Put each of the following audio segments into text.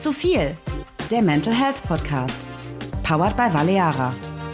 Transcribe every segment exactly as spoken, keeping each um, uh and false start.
Zu viel, der Mental Health Podcast. Powered by Valeara.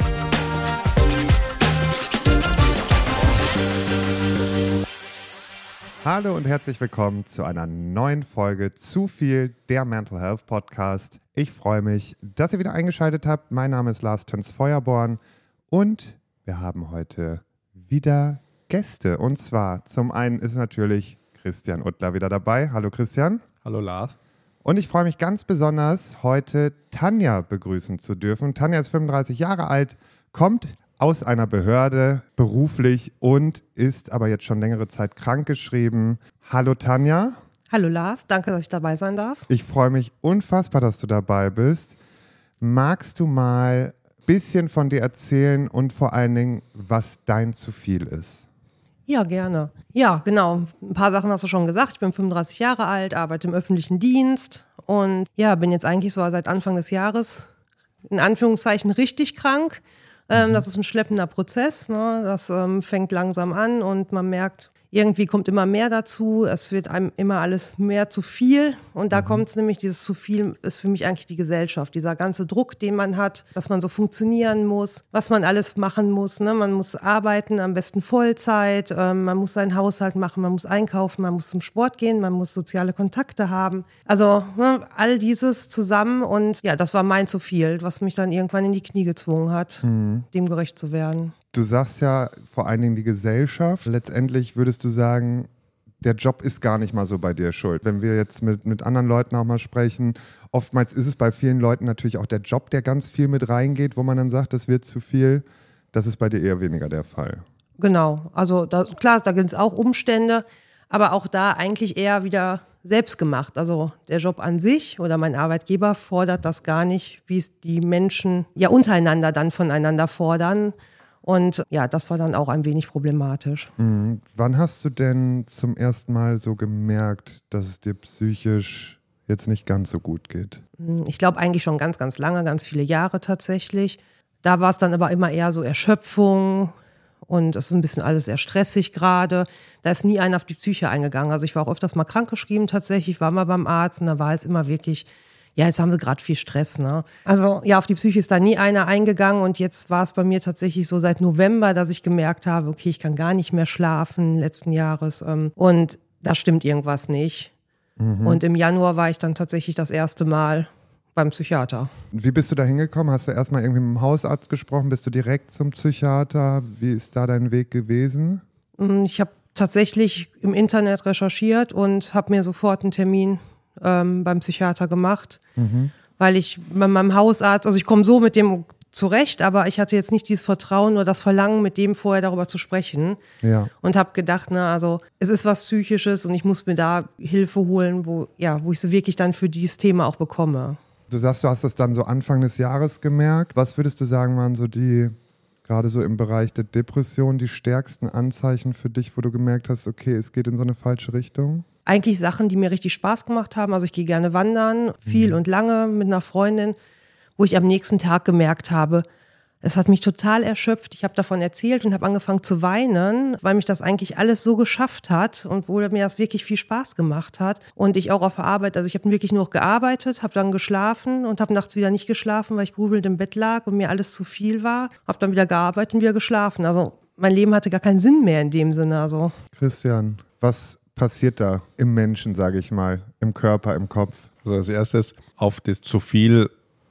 Hallo und herzlich willkommen zu einer neuen Folge Zu viel, der Mental Health Podcast. Ich freue mich, dass ihr wieder eingeschaltet habt. Mein Name ist Lars Töns-Feuerborn und wir haben heute wieder Gäste. Und zwar zum einen ist natürlich Christian Uttler wieder dabei. Hallo Christian. Hallo Lars. Und ich freue mich ganz besonders, heute Tanja begrüßen zu dürfen. Tanja ist fünfunddreißig Jahre alt, kommt aus einer Behörde beruflich und ist aber jetzt schon längere Zeit krankgeschrieben. Hallo Tanja. Hallo Lars, danke, dass ich dabei sein darf. Ich freue mich unfassbar, dass du dabei bist. Magst du mal ein bisschen von dir erzählen und vor allen Dingen, was dein zu viel ist? Ja, gerne. Ja, genau. Ein paar Sachen hast du schon gesagt. Ich bin fünfunddreißig Jahre alt, arbeite im öffentlichen Dienst und ja, bin jetzt eigentlich so seit Anfang des Jahres in Anführungszeichen richtig krank. Ähm, mhm. Das ist ein schleppender Prozess, ne? Das ähm, fängt langsam an und man merkt, irgendwie kommt immer mehr dazu, es wird einem immer alles mehr zu viel und da mhm. kommt es nämlich, dieses zu viel ist für mich eigentlich die Gesellschaft, dieser ganze Druck, den man hat, dass man so funktionieren muss, was man alles machen muss, ne? Man muss arbeiten, am besten Vollzeit, ähm, man muss seinen Haushalt machen, man muss einkaufen, man muss zum Sport gehen, man muss soziale Kontakte haben, also ne, all dieses zusammen und ja, das war mein zu viel, was mich dann irgendwann in die Knie gezwungen hat, mhm. dem gerecht zu werden. Du sagst ja vor allen Dingen die Gesellschaft. Letztendlich würdest du sagen, der Job ist gar nicht mal so bei dir schuld. Wenn wir jetzt mit, mit anderen Leuten auch mal sprechen, oftmals ist es bei vielen Leuten natürlich auch der Job, der ganz viel mit reingeht, wo man dann sagt, das wird zu viel. Das ist bei dir eher weniger der Fall. Genau, also da, klar, da gibt es auch Umstände, aber auch da eigentlich eher wieder selbst gemacht. Also der Job an sich oder mein Arbeitgeber fordert das gar nicht, wie es die Menschen ja untereinander dann voneinander fordern. Und ja, das war dann auch ein wenig problematisch. Mhm. Wann hast du denn zum ersten Mal so gemerkt, dass es dir psychisch jetzt nicht ganz so gut geht? Ich glaube eigentlich schon ganz, ganz lange, ganz viele Jahre tatsächlich. Da war es dann aber immer eher so Erschöpfung und es ist ein bisschen alles sehr stressig gerade. Da ist nie einer auf die Psyche eingegangen. Also ich war auch öfters mal krankgeschrieben tatsächlich, war mal beim Arzt und da war es immer wirklich... Ja, jetzt haben sie gerade viel Stress, ne? Also ja, auf die Psyche ist da nie einer eingegangen und jetzt war es bei mir tatsächlich so seit November, dass ich gemerkt habe, okay, ich kann gar nicht mehr schlafen letzten Jahres ähm, und da stimmt irgendwas nicht. Mhm. Und im Januar war ich dann tatsächlich das erste Mal beim Psychiater. Wie bist du da hingekommen? Hast du erstmal irgendwie mit dem Hausarzt gesprochen? Bist du direkt zum Psychiater? Wie ist da dein Weg gewesen? Ich habe tatsächlich im Internet recherchiert und habe mir sofort einen Termin Ähm, beim Psychiater gemacht, mhm. weil ich bei meinem Hausarzt, also ich komme so mit dem zurecht, aber ich hatte jetzt nicht dieses Vertrauen oder das Verlangen, mit dem vorher darüber zu sprechen ja. und habe gedacht, na, also es ist was Psychisches und ich muss mir da Hilfe holen, wo, ja, wo ich sie wirklich dann für dieses Thema auch bekomme. Du sagst, du hast das dann so Anfang des Jahres gemerkt. Was würdest du sagen, waren so die, gerade so im Bereich der Depression, die stärksten Anzeichen für dich, wo du gemerkt hast, okay, es geht in so eine falsche Richtung? Eigentlich Sachen, die mir richtig Spaß gemacht haben. Also ich gehe gerne wandern, viel mhm. und lange mit einer Freundin, wo ich am nächsten Tag gemerkt habe, es hat mich total erschöpft. Ich habe davon erzählt und habe angefangen zu weinen, weil mich das eigentlich alles so geschafft hat und wo mir das wirklich viel Spaß gemacht hat. Und ich auch auf der Arbeit, also ich habe wirklich nur noch gearbeitet, habe dann geschlafen und habe nachts wieder nicht geschlafen, weil ich grübelnd im Bett lag und mir alles zu viel war. Habe dann wieder gearbeitet und wieder geschlafen. Also mein Leben hatte gar keinen Sinn mehr in dem Sinne. Also. Christian, was passiert da im Menschen, sage ich mal, im Körper, im Kopf? Also als erstes, auf das zu viel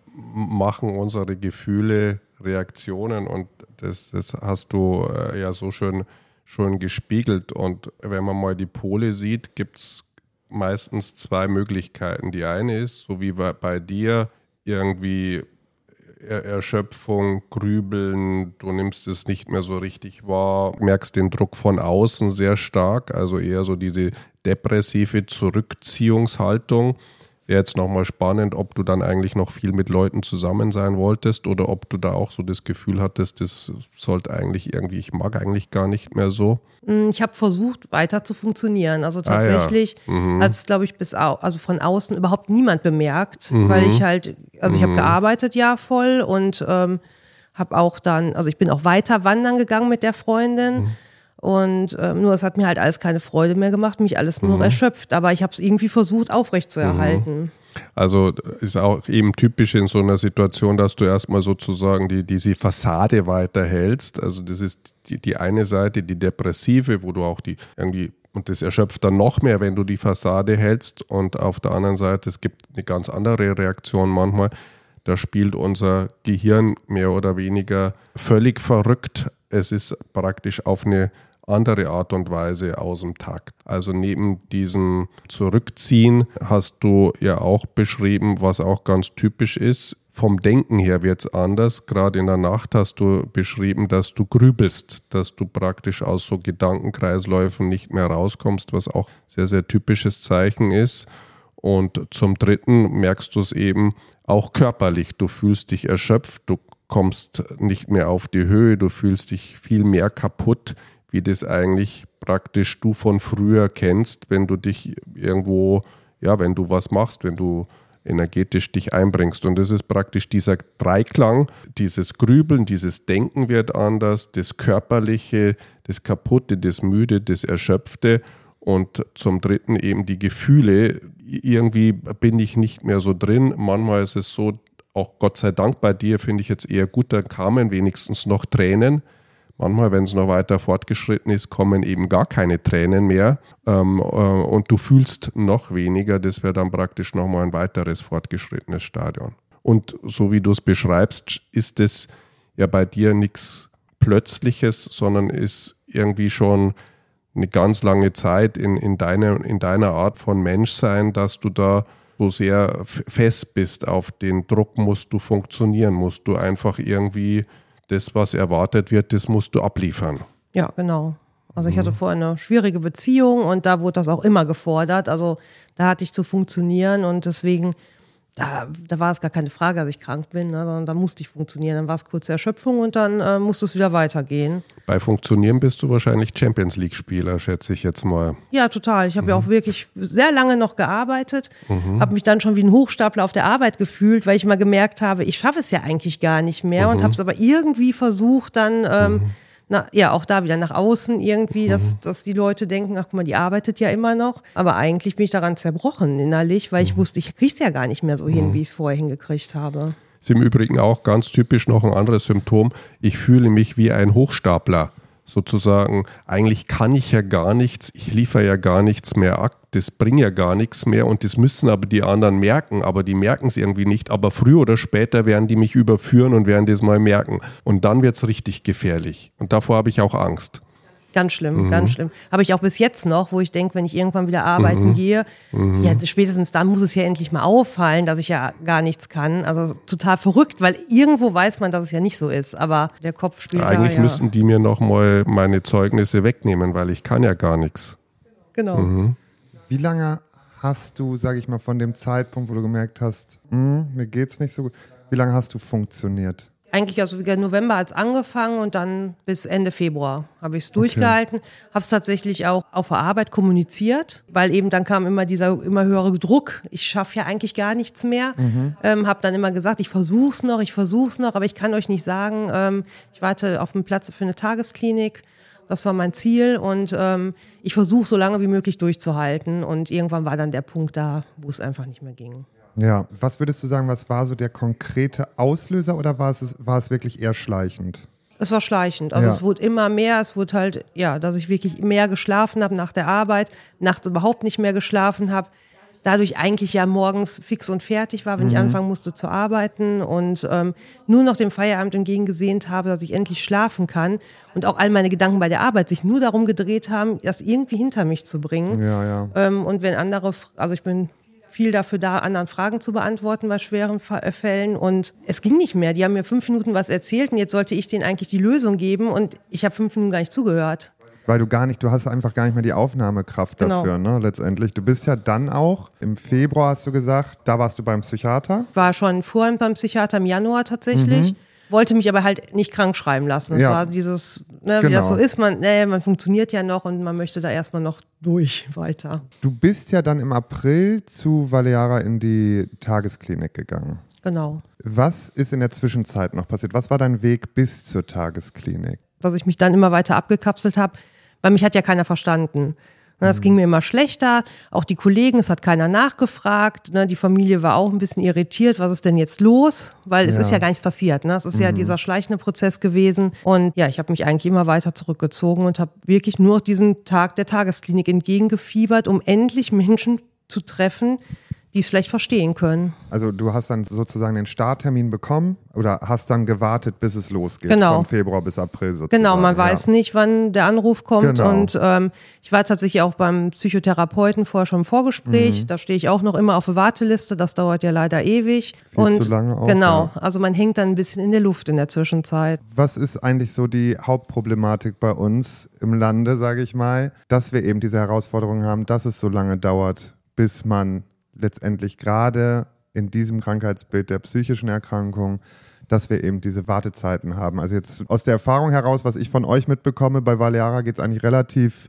machen unsere Gefühle Reaktionen und das, das hast du äh, ja so schön, schön gespiegelt. Und wenn man mal die Pole sieht, gibt es meistens zwei Möglichkeiten. Die eine ist, so wie bei, bei dir, irgendwie Erschöpfung, Grübeln, du nimmst es nicht mehr so richtig wahr, merkst den Druck von außen sehr stark, also eher so diese depressive Zurückziehungshaltung. Wäre jetzt nochmal spannend, ob du dann eigentlich noch viel mit Leuten zusammen sein wolltest oder ob du da auch so das Gefühl hattest, das sollte eigentlich irgendwie, ich mag eigentlich gar nicht mehr so. Ich habe versucht, weiter zu funktionieren. Also tatsächlich ah, ja. mhm. hat es, glaube ich, bis au- also von außen überhaupt niemand bemerkt, mhm. weil ich halt, also ich habe mhm. gearbeitet ja voll und ähm, habe auch dann, also ich bin auch weiter wandern gegangen mit der Freundin. Mhm. Und ähm, nur es hat mir halt alles keine Freude mehr gemacht, mich alles nur mhm. erschöpft. Aber ich habe es irgendwie versucht aufrechtzuerhalten. Also ist auch eben typisch in so einer Situation, dass du erstmal sozusagen die, diese Fassade weiterhältst. Also das ist die, die eine Seite, die depressive, wo du auch die irgendwie, und das erschöpft dann noch mehr, wenn du die Fassade hältst. Und auf der anderen Seite, es gibt eine ganz andere Reaktion manchmal. Da spielt unser Gehirn mehr oder weniger völlig verrückt. Es ist praktisch auf eine andere Art und Weise aus dem Takt. Also neben diesem Zurückziehen hast du ja auch beschrieben, was auch ganz typisch ist. Vom Denken her wird es anders. Gerade in der Nacht hast du beschrieben, dass du grübelst, dass du praktisch aus so Gedankenkreisläufen nicht mehr rauskommst, was auch sehr, sehr typisches Zeichen ist. Und zum Dritten merkst du es eben auch körperlich. Du fühlst dich erschöpft, du kommst nicht mehr auf die Höhe, du fühlst dich viel mehr kaputt, wie das eigentlich praktisch du von früher kennst, wenn du dich irgendwo, ja, wenn du was machst, wenn du energetisch dich einbringst. Und das ist praktisch dieser Dreiklang, dieses Grübeln, dieses Denken wird anders, das Körperliche, das Kaputte, das Müde, das Erschöpfte und zum Dritten eben die Gefühle. Irgendwie bin ich nicht mehr so drin. Manchmal ist es so, auch Gott sei Dank bei dir finde ich jetzt eher gut, da kamen wenigstens noch Tränen. Manchmal, wenn es noch weiter fortgeschritten ist, kommen eben gar keine Tränen mehr ähm, äh, und du fühlst noch weniger. Das wäre dann praktisch nochmal ein weiteres fortgeschrittenes Stadion. Und so wie du es beschreibst, ist es ja bei dir nichts Plötzliches, sondern ist irgendwie schon eine ganz lange Zeit in, in, deiner, in deiner Art von Menschsein, dass du da so sehr fest bist. Auf den Druck musst du funktionieren, musst du einfach irgendwie das, was erwartet wird, das musst du abliefern. Ja, genau. Also ich hatte vorher eine schwierige Beziehung und da wurde das auch immer gefordert. Also da hatte ich zu funktionieren und deswegen, da, da war es gar keine Frage, dass ich krank bin, ne, sondern da musste ich funktionieren. Dann war es kurze Erschöpfung und dann äh, musste es wieder weitergehen. Bei Funktionieren bist du wahrscheinlich Champions-League-Spieler, schätze ich jetzt mal. Ja, total. Ich habe mhm. ja auch wirklich sehr lange noch gearbeitet, mhm. habe mich dann schon wie ein Hochstapler auf der Arbeit gefühlt, weil ich mal gemerkt habe, ich schaffe es ja eigentlich gar nicht mehr mhm. und habe es aber irgendwie versucht dann, ähm, mhm. na, ja, auch da wieder nach außen irgendwie, mhm. dass, dass die Leute denken, ach guck mal, die arbeitet ja immer noch. Aber eigentlich bin ich daran zerbrochen innerlich, weil ich mhm. wusste, ich kriege es ja gar nicht mehr so hin, mhm. wie ich es vorher hingekriegt habe. Ist im Übrigen auch ganz typisch noch ein anderes Symptom. Ich fühle mich wie ein Hochstapler. Sozusagen, eigentlich kann ich ja gar nichts, ich liefere ja gar nichts mehr ab, das bringt ja gar nichts mehr und das müssen aber die anderen merken, aber die merken es irgendwie nicht, aber früher oder später werden die mich überführen und werden das mal merken und dann wird es richtig gefährlich und davor habe ich auch Angst. Ganz schlimm, mhm. ganz schlimm. Habe ich auch bis jetzt noch, wo ich denke, wenn ich irgendwann wieder arbeiten mhm. gehe, mhm. ja, spätestens dann muss es ja endlich mal auffallen, dass ich ja gar nichts kann. Also total verrückt, weil irgendwo weiß man, dass es ja nicht so ist, aber der Kopf spielt Eigentlich da, Eigentlich ja. müssen die mir nochmal meine Zeugnisse wegnehmen, weil ich kann ja gar nichts. Genau. Mhm. Wie lange hast du, sage ich mal, von dem Zeitpunkt, wo du gemerkt hast, mir geht's nicht so gut, wie lange hast du funktioniert? Eigentlich, also wie November hat es angefangen und dann bis Ende Februar habe ich es durchgehalten. Okay. Habe es tatsächlich auch auf der Arbeit kommuniziert, weil eben dann kam immer dieser immer höhere Druck. Ich schaffe ja eigentlich gar nichts mehr. Mhm. Ähm, habe dann immer gesagt, ich versuche es noch, ich versuche es noch, aber ich kann euch nicht sagen, ähm, ich warte auf einen Platz für eine Tagesklinik. Das war mein Ziel und ähm, ich versuche so lange wie möglich durchzuhalten und irgendwann war dann der Punkt da, wo es einfach nicht mehr ging. Ja, was würdest du sagen, was war so der konkrete Auslöser oder war es, war es wirklich eher schleichend? Es war schleichend, also ja. es wurde immer mehr, es wurde halt, ja, dass ich wirklich mehr geschlafen habe nach der Arbeit, nachts überhaupt nicht mehr geschlafen habe, dadurch eigentlich ja morgens fix und fertig war, wenn mhm. ich anfangen musste zu arbeiten und ähm, nur noch dem Feierabend entgegengesehnt habe, dass ich endlich schlafen kann und auch all meine Gedanken bei der Arbeit sich nur darum gedreht haben, das irgendwie hinter mich zu bringen. Ja, ja. Ähm, und wenn andere, also ich bin viel dafür da, anderen Fragen zu beantworten bei schweren Fällen und es ging nicht mehr. Die haben mir fünf Minuten was erzählt und jetzt sollte ich denen eigentlich die Lösung geben und ich habe fünf Minuten gar nicht zugehört. Weil du gar nicht, du hast einfach gar nicht mehr die Aufnahmekraft dafür, genau. ne, letztendlich. Du bist ja dann auch, im Februar hast du gesagt, da warst du beim Psychiater. War schon vorhin beim Psychiater im Januar tatsächlich. Mhm. Wollte mich aber halt nicht krank schreiben lassen. Es ja. war dieses, ne, genau. wie das so ist, man, nee, man funktioniert ja noch und man möchte da erstmal noch durch weiter. Du bist ja dann im April zu Valeara in die Tagesklinik gegangen. Genau. Was ist in der Zwischenzeit noch passiert? Was war dein Weg bis zur Tagesklinik? Dass ich mich dann immer weiter abgekapselt habe, weil mich hat ja keiner verstanden. Es ging mir immer schlechter, auch die Kollegen, es hat keiner nachgefragt, ne? Die Familie war auch ein bisschen irritiert, was ist denn jetzt los, weil es Ja. ist ja gar nichts passiert, ne? Es ist mhm. ja dieser schleichende Prozess gewesen und ja, ich habe mich eigentlich immer weiter zurückgezogen und habe wirklich nur diesem Tag der Tagesklinik entgegengefiebert, um endlich Menschen zu treffen, die es vielleicht verstehen können. Also du hast dann sozusagen den Starttermin bekommen oder hast dann gewartet, bis es losgeht, genau. von Februar bis April sozusagen. Genau, man ja. weiß nicht, wann der Anruf kommt Genau. und ähm, ich war tatsächlich auch beim Psychotherapeuten vorher schon im Vorgespräch, mhm. da stehe ich auch noch immer auf der Warteliste, das dauert ja leider ewig. Viel und zu lange auch. Genau, ja. also man hängt dann ein bisschen in der Luft in der Zwischenzeit. Was ist eigentlich so die Hauptproblematik bei uns im Lande, sage ich mal, dass wir eben diese Herausforderung haben, dass es so lange dauert, bis man letztendlich gerade in diesem Krankheitsbild der psychischen Erkrankung, dass wir eben diese Wartezeiten haben. Also jetzt aus der Erfahrung heraus, was ich von euch mitbekomme, bei Valeara geht es eigentlich relativ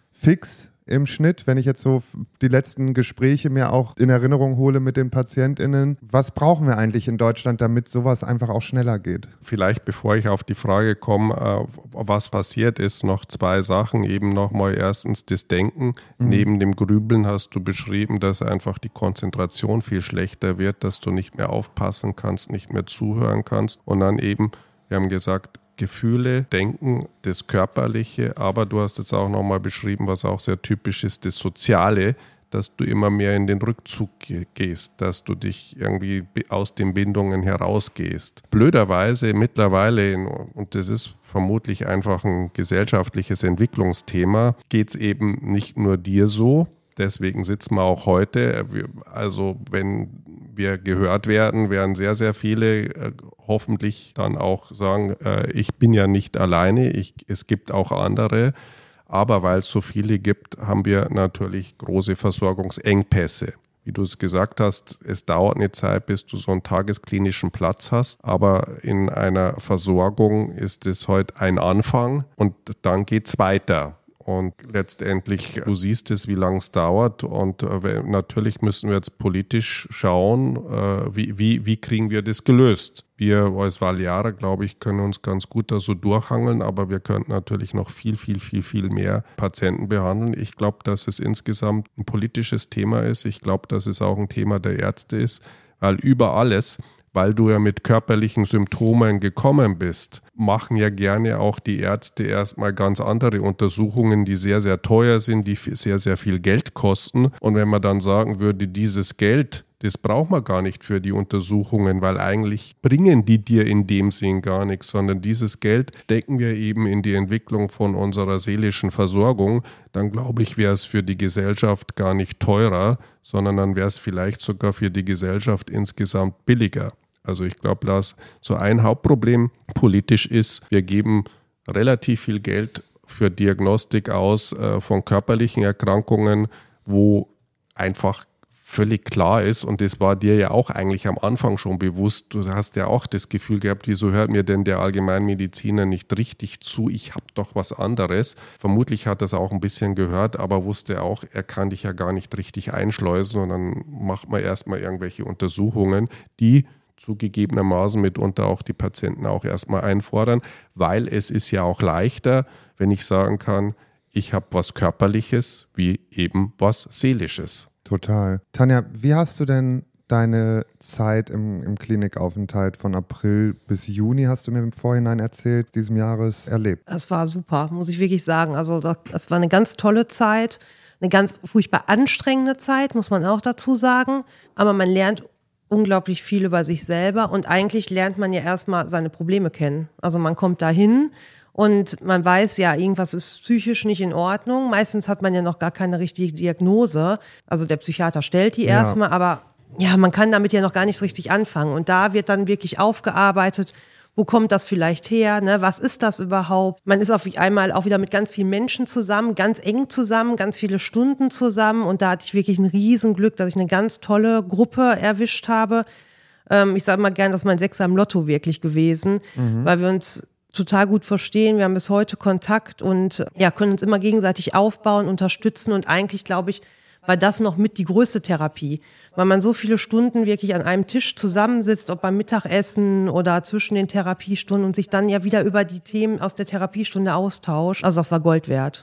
fix im Schnitt, wenn ich jetzt so die letzten Gespräche mir auch in Erinnerung hole mit den PatientInnen. Was brauchen wir eigentlich in Deutschland, damit sowas einfach auch schneller geht? Vielleicht, bevor ich auf die Frage komme, was passiert ist, noch zwei Sachen. Eben nochmal erstens das Denken. Mhm. Neben dem Grübeln hast du beschrieben, dass einfach die Konzentration viel schlechter wird, dass du nicht mehr aufpassen kannst, nicht mehr zuhören kannst. Und dann eben, wir haben gesagt, Gefühle, Denken, das Körperliche, aber du hast jetzt auch nochmal beschrieben, was auch sehr typisch ist, das Soziale, dass du immer mehr in den Rückzug gehst, dass du dich irgendwie aus den Bindungen herausgehst. Blöderweise mittlerweile, und das ist vermutlich einfach ein gesellschaftliches Entwicklungsthema, geht es eben nicht nur dir so. Deswegen sitzen wir auch heute. Also wenn wir gehört werden, werden sehr, sehr viele äh, hoffentlich dann auch sagen, äh, ich bin ja nicht alleine, ich, es gibt auch andere. Aber weil es so viele gibt, haben wir natürlich große Versorgungsengpässe. Wie du es gesagt hast, es dauert eine Zeit, bis du so einen tagesklinischen Platz hast. Aber in einer Versorgung ist es heute ein Anfang und dann geht es weiter. Und letztendlich, du siehst es, wie lange es dauert. Und äh, natürlich müssen wir jetzt politisch schauen, äh, wie, wie, wie kriegen wir das gelöst. Wir als Valeara, glaube ich, können uns ganz gut da so durchhangeln, aber wir könnten natürlich noch viel, viel, viel, viel mehr Patienten behandeln. Ich glaube, dass es insgesamt ein politisches Thema ist. Ich glaube, dass es auch ein Thema der Ärzte ist, weil über alles, weil du ja mit körperlichen Symptomen gekommen bist, machen ja gerne auch die Ärzte erstmal ganz andere Untersuchungen, die sehr, sehr teuer sind, die sehr, sehr viel Geld kosten. Und wenn man dann sagen würde, dieses Geld, das braucht man gar nicht für die Untersuchungen, weil eigentlich bringen die dir in dem Sinn gar nichts, sondern dieses Geld stecken wir eben in die Entwicklung von unserer seelischen Versorgung. Dann glaube ich, wäre es für die Gesellschaft gar nicht teurer, sondern dann wäre es vielleicht sogar für die Gesellschaft insgesamt billiger. Also ich glaube, dass so ein Hauptproblem politisch ist, wir geben relativ viel Geld für Diagnostik aus äh, von körperlichen Erkrankungen, wo einfach völlig klar ist, und das war dir ja auch eigentlich am Anfang schon bewusst, du hast ja auch das Gefühl gehabt, wieso hört mir denn der Allgemeinmediziner nicht richtig zu, ich habe doch was anderes. Vermutlich hat er es auch ein bisschen gehört, aber wusste auch, er kann dich ja gar nicht richtig einschleusen und dann macht man erstmal irgendwelche Untersuchungen, die zugegebenermaßen mitunter auch die Patienten auch erstmal einfordern, weil es ist ja auch leichter, wenn ich sagen kann, ich habe was Körperliches wie eben was Seelisches. Total. Tanja, wie hast du denn deine Zeit im, im Klinikaufenthalt von April bis Juni, hast du mir im Vorhinein erzählt, diesem Jahres erlebt? Es war super, muss ich wirklich sagen. Also es war eine ganz tolle Zeit, eine ganz furchtbar anstrengende Zeit, muss man auch dazu sagen. Aber man lernt unglaublich viel über sich selber und eigentlich lernt man ja erstmal seine Probleme kennen. Also man kommt dahin und man weiß ja, irgendwas ist psychisch nicht in Ordnung. Meistens hat man ja noch gar keine richtige Diagnose. Also der Psychiater stellt die erstmal, ja. aber ja, man kann damit ja noch gar nicht so richtig anfangen. Und da wird dann wirklich aufgearbeitet, wo kommt das vielleicht her, ne? Was ist das überhaupt? Man ist auf einmal auch wieder mit ganz vielen Menschen zusammen, ganz eng zusammen, ganz viele Stunden zusammen. Und da hatte ich wirklich ein Riesenglück, dass ich eine ganz tolle Gruppe erwischt habe. Ähm, ich sage mal gern, das ist mein Sechser im Lotto wirklich gewesen, mhm. weil wir uns total gut verstehen. Wir haben bis heute Kontakt und ja, können uns immer gegenseitig aufbauen, unterstützen. Und eigentlich, glaube ich, war das noch mit die größte Therapie, weil man so viele Stunden wirklich an einem Tisch zusammensitzt, ob beim Mittagessen oder zwischen den Therapiestunden und sich dann ja wieder über die Themen aus der Therapiestunde austauscht. Also das war Gold wert.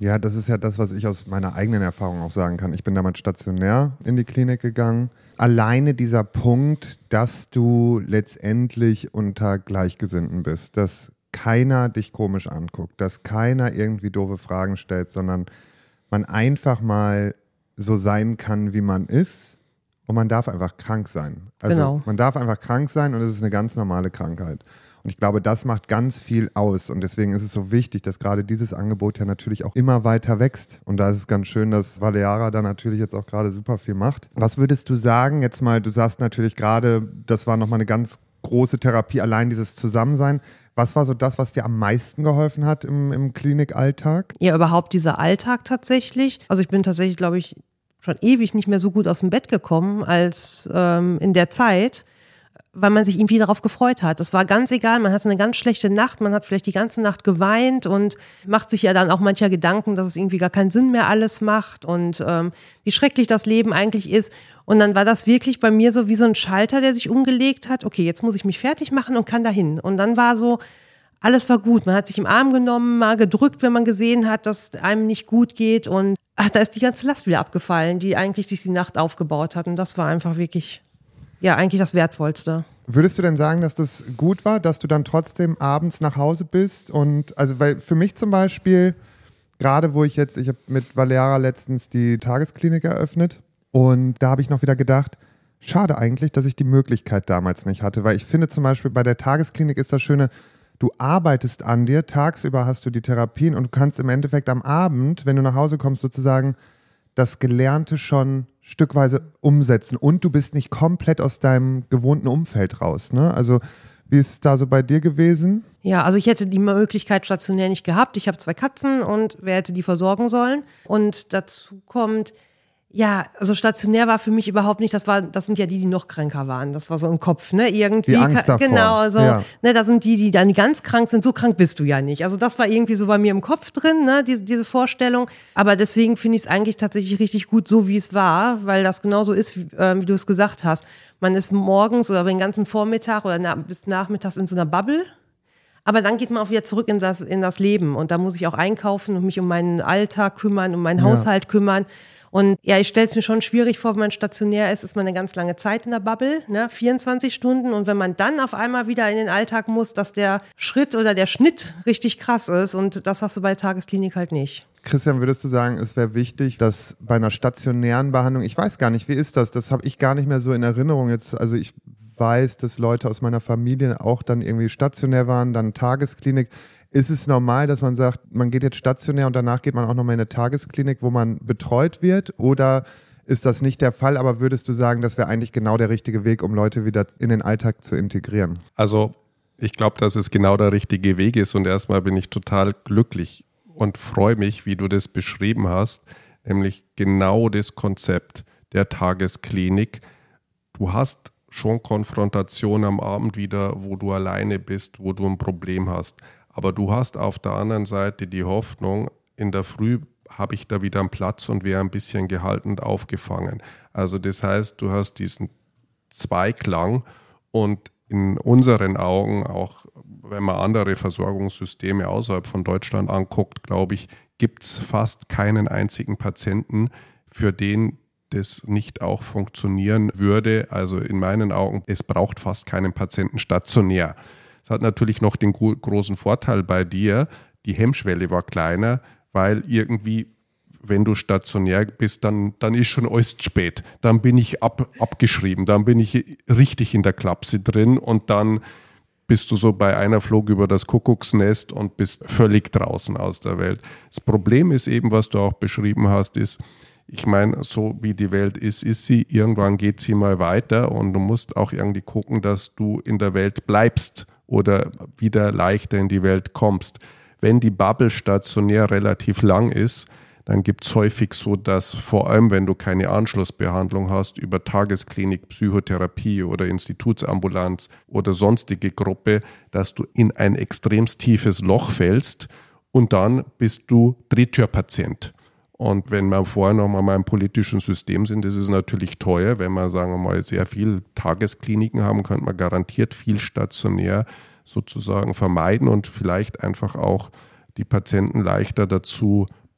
Ja, das ist ja das, was ich aus meiner eigenen Erfahrung auch sagen kann. Ich bin damals stationär in die Klinik gegangen. Alleine dieser Punkt, dass du letztendlich unter Gleichgesinnten bist, dass keiner dich komisch anguckt, dass keiner irgendwie doofe Fragen stellt, sondern man einfach mal so sein kann, wie man ist, und man darf einfach krank sein. Also Genau. Man darf einfach krank sein und es ist eine ganz normale Krankheit. Und ich glaube, das macht ganz viel aus, und deswegen ist es so wichtig, dass gerade dieses Angebot ja natürlich auch immer weiter wächst. Und da ist es ganz schön, dass Valeara da natürlich jetzt auch gerade super viel macht. Was würdest du sagen, jetzt mal, du sagst natürlich gerade, das war nochmal eine ganz große Therapie, allein dieses Zusammensein. Was war so das, was dir am meisten geholfen hat im, im Klinikalltag? Ja, überhaupt dieser Alltag tatsächlich. Also ich bin tatsächlich, glaube ich, schon ewig nicht mehr so gut aus dem Bett gekommen als ähm, in der Zeit, weil man sich irgendwie darauf gefreut hat. Es war ganz egal, man hatte eine ganz schlechte Nacht, man hat vielleicht die ganze Nacht geweint und macht sich ja dann auch mancher Gedanken, dass es irgendwie gar keinen Sinn mehr alles macht und ähm, wie schrecklich das Leben eigentlich ist. Und dann war das wirklich bei mir so wie so ein Schalter, der sich umgelegt hat. Okay, jetzt muss ich mich fertig machen und kann dahin. Und dann war so, alles war gut. Man hat sich im Arm genommen, mal gedrückt, wenn man gesehen hat, dass einem nicht gut geht. Und ach, da ist die ganze Last wieder abgefallen, die eigentlich sich die Nacht aufgebaut hat. Und das war einfach wirklich, ja, eigentlich das Wertvollste. Würdest du denn sagen, dass das gut war, dass du dann trotzdem abends nach Hause bist? Und also, weil für mich zum Beispiel, gerade wo ich jetzt, ich habe mit Valeara letztens die Tagesklinik eröffnet, und da habe ich noch wieder gedacht, schade eigentlich, dass ich die Möglichkeit damals nicht hatte, weil ich finde zum Beispiel bei der Tagesklinik ist das Schöne, du arbeitest an dir, tagsüber hast du die Therapien und du kannst im Endeffekt am Abend, wenn du nach Hause kommst, sozusagen das Gelernte schon stückweise umsetzen, und du bist nicht komplett aus deinem gewohnten Umfeld raus, ne? Also wie ist es da so bei dir gewesen? Ja, also ich hätte die Möglichkeit stationär nicht gehabt. Ich habe zwei Katzen und wer hätte die versorgen sollen? Und dazu kommt, ja, also stationär war für mich überhaupt nicht, das war, das sind ja die, die noch kränker waren. Das war so im Kopf, ne? Irgendwie. Die Angst davor. Genau, so, ja. ne, das sind die, die dann ganz krank sind. So krank bist du ja nicht. Also das war irgendwie so bei mir im Kopf drin, ne, diese, diese Vorstellung. Aber deswegen finde ich es eigentlich tatsächlich richtig gut, so wie es war, weil das genauso ist, wie, äh, wie du es gesagt hast. Man ist morgens oder den ganzen Vormittag oder na, bis nachmittags in so einer Bubble. Aber dann geht man auch wieder zurück in das, in das Leben. Und da muss ich auch einkaufen und mich um meinen Alltag kümmern, um meinen Ja. Haushalt kümmern. Und ja, ich stelle es mir schon schwierig vor, wenn man stationär ist, ist man eine ganz lange Zeit in der Bubble, ne, vierundzwanzig Stunden. Und wenn man dann auf einmal wieder in den Alltag muss, dass der Schritt oder der Schnitt richtig krass ist. Und das hast du bei Tagesklinik halt nicht. Christian, würdest du sagen, es wäre wichtig, dass bei einer stationären Behandlung, ich weiß gar nicht, wie ist das? Das habe ich gar nicht mehr so in Erinnerung jetzt. Also ich weiß, dass Leute aus meiner Familie auch dann irgendwie stationär waren, dann Tagesklinik. Ist es normal, dass man sagt, man geht jetzt stationär und danach geht man auch nochmal in eine Tagesklinik, wo man betreut wird? Oder ist das nicht der Fall? Aber würdest du sagen, das wäre eigentlich genau der richtige Weg, um Leute wieder in den Alltag zu integrieren? Also ich glaube, dass es genau der richtige Weg ist, und erstmal bin ich total glücklich und freue mich, wie du das beschrieben hast, nämlich genau das Konzept der Tagesklinik. Du hast schon Konfrontation am Abend wieder, wo du alleine bist, wo du ein Problem hast. Aber du hast auf der anderen Seite die Hoffnung, in der Früh habe ich da wieder einen Platz und wäre ein bisschen gehalten und aufgefangen. Also das heißt, du hast diesen Zweiklang, und in unseren Augen, auch wenn man andere Versorgungssysteme außerhalb von Deutschland anguckt, glaube ich, gibt es fast keinen einzigen Patienten, für den das nicht auch funktionieren würde. Also in meinen Augen, es braucht fast keinen Patienten stationär. Es hat natürlich noch den großen Vorteil bei dir, die Hemmschwelle war kleiner, weil irgendwie, wenn du stationär bist, dann, dann ist schon alles spät. Dann bin ich ab, abgeschrieben, dann bin ich richtig in der Klapse drin, und dann bist du so bei einer Flug über das Kuckucksnest und bist völlig draußen aus der Welt. Das Problem ist eben, was du auch beschrieben hast, ist, ich meine, so wie die Welt ist, ist sie. Irgendwann geht sie mal weiter, und du musst auch irgendwie gucken, dass du in der Welt bleibst oder wieder leichter in die Welt kommst. Wenn die Bubble stationär relativ lang ist, dann gibt es häufig so, dass vor allem, wenn du keine Anschlussbehandlung hast, über Tagesklinik, Psychotherapie oder Institutsambulanz oder sonstige Gruppe, dass du in ein extrem tiefes Loch fällst, und dann bist du Drehtürpatient. Und wenn wir vorher noch mal im politischen System sind, ist es natürlich teuer. Wenn wir, sagen wir mal, sehr viel Tageskliniken haben, könnte man garantiert viel stationär sozusagen vermeiden und vielleicht einfach auch die Patienten leichter dazu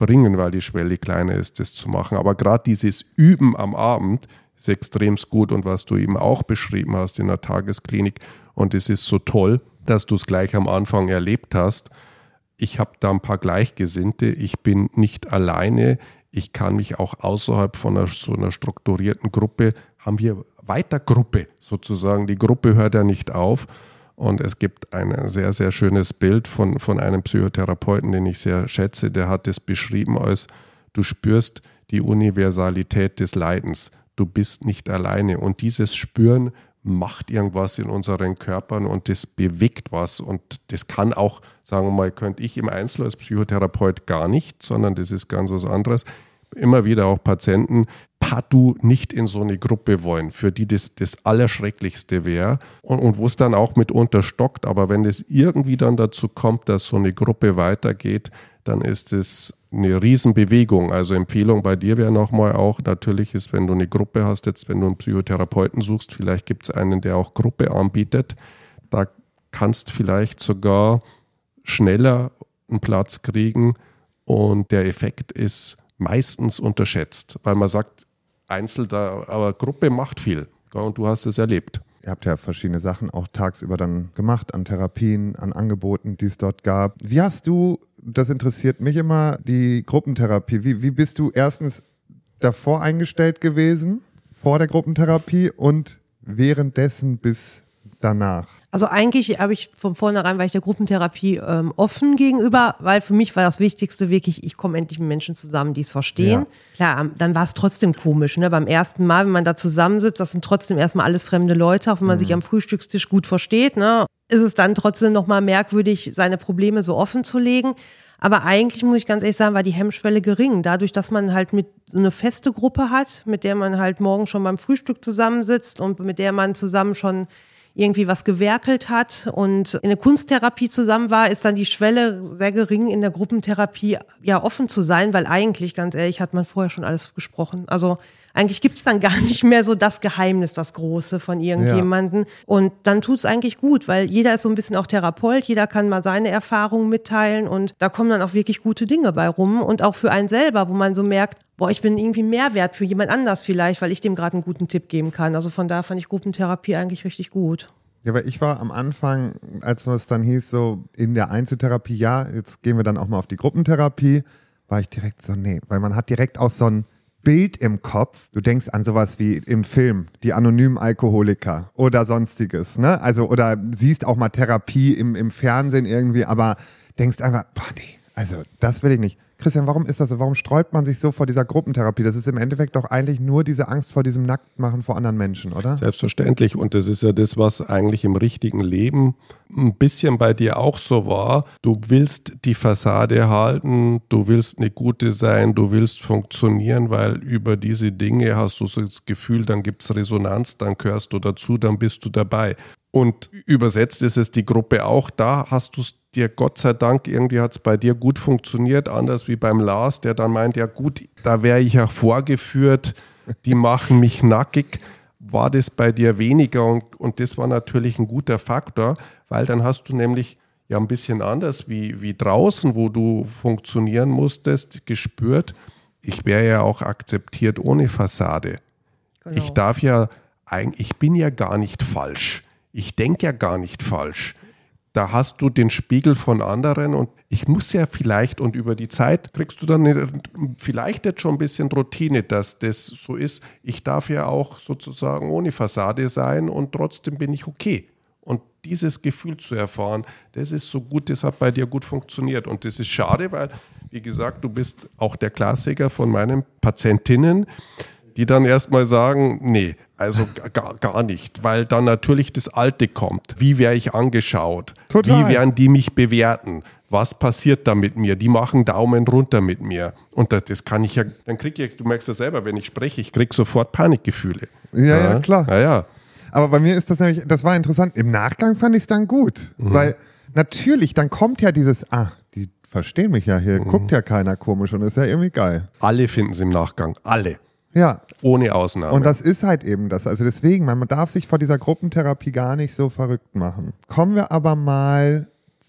bringen, weil die Schwelle kleiner ist, das zu machen. Aber gerade dieses Üben am Abend ist extremst gut und was du eben auch beschrieben hast in der Tagesklinik und es ist so toll, dass du es gleich am Anfang erlebt hast. Ich habe da ein paar Gleichgesinnte, ich bin nicht alleine, ich kann mich auch außerhalb von einer, so einer strukturierten Gruppe, haben wir weiter Gruppe sozusagen, die Gruppe hört ja nicht auf und es gibt ein sehr, sehr schönes Bild von, von einem Psychotherapeuten, den ich sehr schätze, der hat es beschrieben als, du spürst die Universalität des Leidens, du bist nicht alleine und dieses Spüren macht irgendwas in unseren Körpern und das bewegt was und das kann auch, sagen wir mal, könnte ich im Einzel als Psychotherapeut gar nicht, sondern das ist ganz was anderes. Immer wieder auch Patienten partout nicht in so eine Gruppe wollen, für die das das Allerschrecklichste wäre und, und wo es dann auch mitunter stockt, aber wenn es irgendwie dann dazu kommt, dass so eine Gruppe weitergeht, dann ist es eine Riesenbewegung. Also Empfehlung bei dir wäre nochmal auch, natürlich ist, wenn du eine Gruppe hast, jetzt wenn du einen Psychotherapeuten suchst, vielleicht gibt es einen, der auch Gruppe anbietet, da kannst vielleicht sogar schneller einen Platz kriegen und der Effekt ist meistens unterschätzt, weil man sagt, Einzel, da, aber Gruppe macht viel und du hast es erlebt. Ihr habt ja verschiedene Sachen auch tagsüber dann gemacht, an Therapien, an Angeboten, die es dort gab. Wie hast du, das interessiert mich immer, die Gruppentherapie, wie, wie bist du erstens davor eingestellt gewesen, vor der Gruppentherapie und währenddessen bis danach? Also eigentlich habe ich von vornherein, war ich der Gruppentherapie ähm, offen gegenüber, weil für mich war das Wichtigste wirklich, ich komme endlich mit Menschen zusammen, die es verstehen. Ja. Klar, dann war es trotzdem komisch, ne? Beim ersten Mal, wenn man da zusammensitzt, das sind trotzdem erstmal alles fremde Leute, auch wenn man mhm. sich am Frühstückstisch gut versteht, ne? Ist es dann trotzdem nochmal merkwürdig, seine Probleme so offen zu legen. Aber eigentlich, muss ich ganz ehrlich sagen, war die Hemmschwelle gering. Dadurch, dass man halt mit so eine feste Gruppe hat, mit der man halt morgen schon beim Frühstück zusammensitzt und mit der man zusammen schon irgendwie was gewerkelt hat und in der Kunsttherapie zusammen war, ist dann die Schwelle sehr gering, in der Gruppentherapie ja offen zu sein, weil eigentlich, ganz ehrlich, hat man vorher schon alles gesprochen. Also eigentlich gibt es dann gar nicht mehr so das Geheimnis, das Große von irgendjemandem. Ja. Und dann tut es eigentlich gut, weil jeder ist so ein bisschen auch Therapeut, jeder kann mal seine Erfahrungen mitteilen und da kommen dann auch wirklich gute Dinge bei rum und auch für einen selber, wo man so merkt, boah, ich bin irgendwie Mehrwert für jemand anders vielleicht, weil ich dem gerade einen guten Tipp geben kann. Also von da fand ich Gruppentherapie eigentlich richtig gut. Ja, weil ich war am Anfang, als es dann hieß, so in der Einzeltherapie, ja, jetzt gehen wir dann auch mal auf die Gruppentherapie, war ich direkt so, nee, weil man hat direkt auch so ein Bild im Kopf. Du denkst an sowas wie im Film, die anonymen Alkoholiker oder sonstiges, ne? Also, oder siehst auch mal Therapie im, im Fernsehen irgendwie, aber denkst einfach, boah, nee, also das will ich nicht. Christian, warum ist das so? Warum sträubt man sich so vor dieser Gruppentherapie? Das ist im Endeffekt doch eigentlich nur diese Angst vor diesem Nacktmachen vor anderen Menschen, oder? Selbstverständlich. Und das ist ja das, was eigentlich im richtigen Leben ein bisschen bei dir auch so war. Du willst die Fassade halten, du willst eine gute sein, du willst funktionieren, weil über diese Dinge hast du so das Gefühl, dann gibt es Resonanz, dann gehörst du dazu, dann bist du dabei. Und übersetzt ist es die Gruppe auch, da hast du es dir Gott sei Dank, irgendwie hat es bei dir gut funktioniert, anders wie beim Lars, der dann meint, ja gut, da wäre ich ja vorgeführt, die machen mich nackig, war das bei dir weniger und, und das war natürlich ein guter Faktor, weil dann hast du nämlich ja ein bisschen anders wie, wie draußen, wo du funktionieren musstest, gespürt, ich wäre ja auch akzeptiert ohne Fassade. Genau. Ich darf ja, ich bin ja gar nicht falsch. Ich denke ja gar nicht falsch. Da hast du den Spiegel von anderen und ich muss ja vielleicht, und über die Zeit kriegst du dann eine, vielleicht jetzt schon ein bisschen Routine, dass das so ist. Ich darf ja auch sozusagen ohne Fassade sein und trotzdem bin ich okay. Und dieses Gefühl zu erfahren, das ist so gut, das hat bei dir gut funktioniert. Und das ist schade, weil, wie gesagt, du bist auch der Klassiker von meinen Patientinnen, die dann erstmal sagen, nee, also gar, gar nicht, weil dann natürlich das Alte kommt. Wie werde ich angeschaut? Total. Wie werden die mich bewerten? Was passiert da mit mir? Die machen Daumen runter mit mir. Und das, das kann ich ja, dann kriege ich, du merkst ja selber, wenn ich spreche, ich kriege sofort Panikgefühle. Ja, ja, ja, klar. Ja, ja. Aber bei mir ist das nämlich, das war interessant. Im Nachgang fand ich es dann gut, mhm. weil natürlich, dann kommt ja dieses, ah, die verstehen mich ja hier, mhm. guckt ja keiner komisch und ist ja irgendwie geil. Alle finden es im Nachgang, alle. Ja. Ohne Ausnahme. Und das ist halt eben das. Also deswegen, man darf sich vor dieser Gruppentherapie gar nicht so verrückt machen. Kommen wir aber mal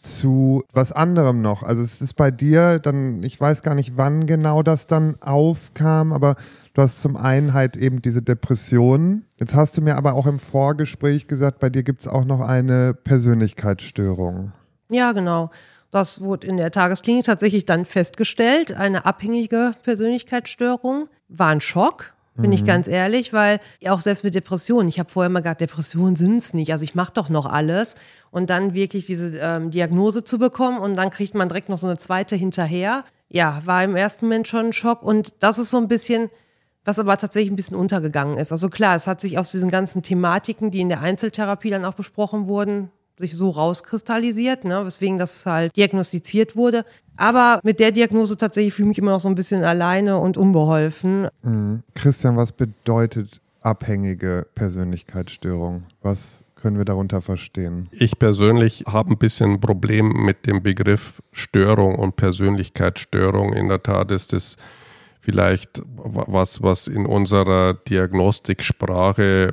zu was anderem noch. Also es ist bei dir dann, ich weiß gar nicht, wann genau das dann aufkam, aber du hast zum einen halt eben diese Depressionen. Jetzt hast du mir aber auch im Vorgespräch gesagt, bei dir gibt es auch noch eine Persönlichkeitsstörung. Ja, genau. Das wurde in der Tagesklinik tatsächlich dann festgestellt. Eine abhängige Persönlichkeitsstörung. War ein Schock, bin mhm. ich ganz ehrlich, weil auch selbst mit Depressionen, ich habe vorher immer gedacht, Depressionen sind es nicht. Also ich mache doch noch alles. Und dann wirklich diese ähm, Diagnose zu bekommen und dann kriegt man direkt noch so eine zweite hinterher. Ja, war im ersten Moment schon ein Schock. Und das ist so ein bisschen, was aber tatsächlich ein bisschen untergegangen ist. Also klar, es hat sich aus diesen ganzen Thematiken, die in der Einzeltherapie dann auch besprochen wurden, sich so rauskristallisiert, ne, weswegen das halt diagnostiziert wurde. Aber mit der Diagnose tatsächlich fühle ich mich immer noch so ein bisschen alleine und unbeholfen. Mhm. Christian, was bedeutet abhängige Persönlichkeitsstörung? Was können wir darunter verstehen? Ich persönlich habe ein bisschen ein Problem mit dem Begriff Störung und Persönlichkeitsstörung. In der Tat ist das vielleicht was, was in unserer Diagnostiksprache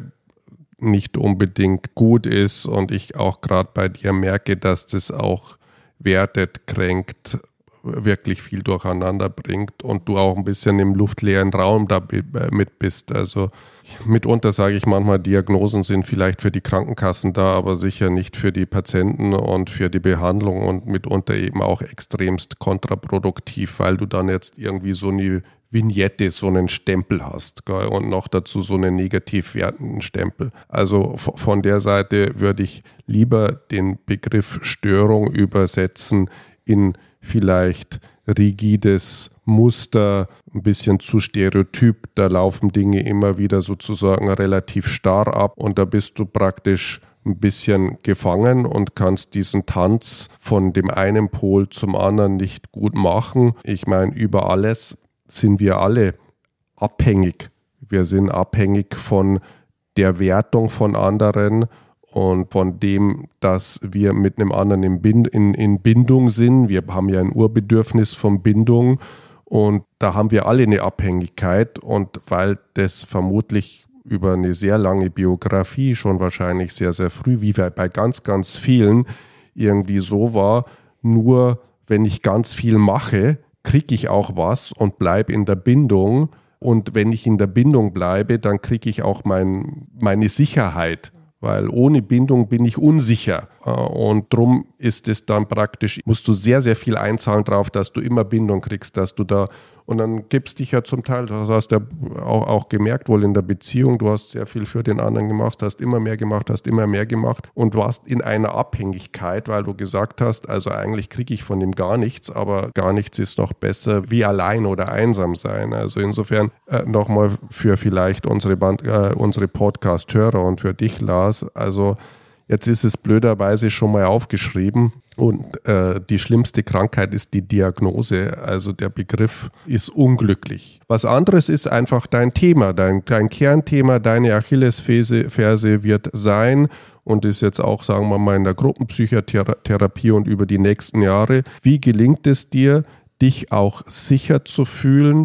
nicht unbedingt gut ist und ich auch gerade bei dir merke, dass das auch wertet, kränkt, wirklich viel durcheinander bringt und du auch ein bisschen im luftleeren Raum damit bist. Also mitunter sage ich manchmal, Diagnosen sind vielleicht für die Krankenkassen da, aber sicher nicht für die Patienten und für die Behandlung und mitunter eben auch extremst kontraproduktiv, weil du dann jetzt irgendwie so eine Vignette, so einen Stempel hast, gell? Und noch dazu so einen negativ wertenden Stempel. Also von der Seite würde ich lieber den Begriff Störung übersetzen in vielleicht rigides Muster, ein bisschen zu stereotyp, da laufen Dinge immer wieder sozusagen relativ starr ab und da bist du praktisch ein bisschen gefangen und kannst diesen Tanz von dem einen Pol zum anderen nicht gut machen. Ich meine, über alles sind wir alle abhängig. Wir sind abhängig von der Wertung von anderen und von dem, dass wir mit einem anderen in, Bind- in, in Bindung sind. Wir haben ja ein Urbedürfnis von Bindung und da haben wir alle eine Abhängigkeit und weil das vermutlich über eine sehr lange Biografie schon wahrscheinlich sehr, sehr früh, wie bei ganz, ganz vielen irgendwie so war, nur wenn ich ganz viel mache, kriege ich auch was und bleibe in der Bindung. Und wenn ich in der Bindung bleibe, dann kriege ich auch mein, meine Sicherheit. Weil ohne Bindung bin ich unsicher. Und drum ist es dann praktisch, musst du sehr, sehr viel einzahlen drauf, dass du immer Bindung kriegst, dass du da, und dann gibst dich ja zum Teil, das hast du ja auch, auch gemerkt, wohl in der Beziehung, du hast sehr viel für den anderen gemacht, hast immer mehr gemacht, hast immer mehr gemacht und warst in einer Abhängigkeit, weil du gesagt hast, also eigentlich kriege ich von dem gar nichts, aber gar nichts ist noch besser wie allein oder einsam sein. Also insofern äh, nochmal für vielleicht unsere, Band, äh, unsere Podcast-Hörer und für dich, Lars, also jetzt ist es blöderweise schon mal aufgeschrieben und äh, die schlimmste Krankheit ist die Diagnose, also der Begriff ist unglücklich. Was anderes ist einfach dein Thema, dein, dein Kernthema, deine Achillesferse wird sein und ist jetzt auch, sagen wir mal, in der Gruppenpsychotherapie und über die nächsten Jahre. Wie gelingt es dir, dich auch sicher zu fühlen,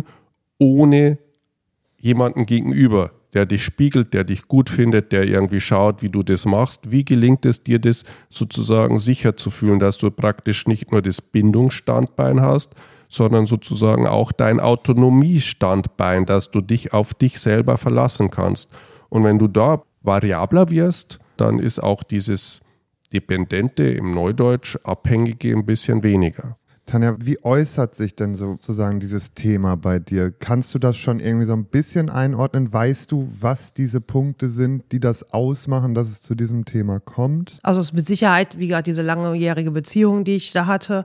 ohne jemanden gegenüber, der dich spiegelt, der dich gut findet, der irgendwie schaut, wie du das machst. Wie gelingt es dir, das sozusagen sicher zu fühlen, dass du praktisch nicht nur das Bindungsstandbein hast, sondern sozusagen auch dein Autonomiestandbein, dass du dich auf dich selber verlassen kannst. Und wenn du da variabler wirst, dann ist auch dieses Dependente, im Neudeutsch Abhängige, ein bisschen weniger. Tanja, wie äußert sich denn sozusagen dieses Thema bei dir? Kannst du das schon irgendwie so ein bisschen einordnen? Weißt du, was diese Punkte sind, die das ausmachen, dass es zu diesem Thema kommt? Also es ist mit Sicherheit, wie gesagt, diese langjährige Beziehung, die ich da hatte.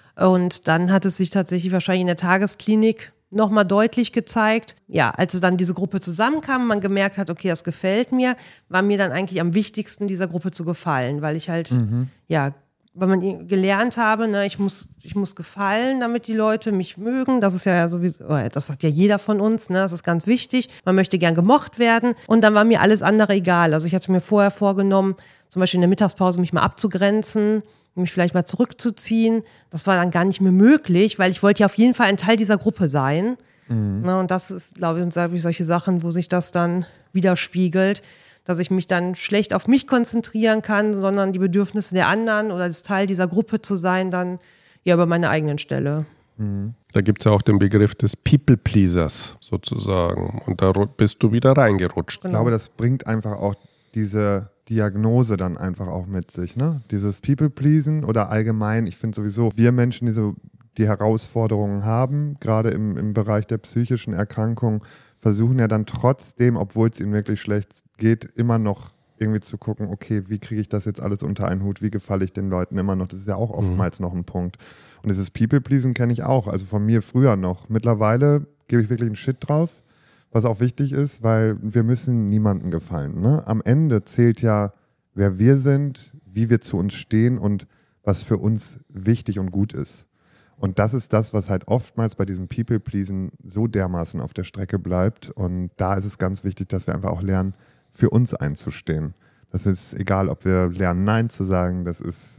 Und dann hat es sich tatsächlich wahrscheinlich in der Tagesklinik nochmal deutlich gezeigt. Ja, als es dann diese Gruppe zusammenkam, man gemerkt hat, okay, das gefällt mir, war mir dann eigentlich am wichtigsten, dieser Gruppe zu gefallen, weil ich halt, mhm. ja, weil man gelernt habe, ne, ich muss, ich muss gefallen, damit die Leute mich mögen. Das ist ja sowieso, das hat ja jeder von uns, ne, das ist ganz wichtig. Man möchte gern gemocht werden. Und dann war mir alles andere egal. Also ich hatte mir vorher vorgenommen, zum Beispiel in der Mittagspause mich mal abzugrenzen, mich vielleicht mal zurückzuziehen. Das war dann gar nicht mehr möglich, weil ich wollte ja auf jeden Fall ein Teil dieser Gruppe sein. Mhm. Ne, und das ist, glaube ich, sind glaube ich, solche Sachen, wo sich das dann widerspiegelt. dass ich mich dann schlecht auf mich konzentrieren kann, sondern die Bedürfnisse der anderen oder das Teil dieser Gruppe zu sein, dann ja über meine eigenen Stelle. Da gibt es ja auch den Begriff des People-Pleasers sozusagen und da bist du wieder reingerutscht. Ich glaube, das bringt einfach auch diese Diagnose dann einfach auch mit sich, ne? Dieses People-Pleasen oder allgemein, ich finde sowieso, wir Menschen, die so die Herausforderungen haben, gerade im, im Bereich der psychischen Erkrankung, versuchen ja dann trotzdem, obwohl es ihnen wirklich schlecht geht, immer noch irgendwie zu gucken, okay, wie kriege ich das jetzt alles unter einen Hut, wie gefalle ich den Leuten immer noch, das ist ja auch oftmals mhm. noch ein Punkt. Und dieses People-Pleasen kenne ich auch, also von mir früher noch. Mittlerweile gebe ich wirklich einen Shit drauf, was auch wichtig ist, weil wir müssen niemandem gefallen. Ne? Am Ende zählt ja, wer wir sind, wie wir zu uns stehen und was für uns wichtig und gut ist. Und das ist das, was halt oftmals bei diesem People-Pleasen so dermaßen auf der Strecke bleibt. Und da ist es ganz wichtig, dass wir einfach auch lernen, für uns einzustehen. Das ist egal, ob wir lernen, Nein zu sagen, das ist,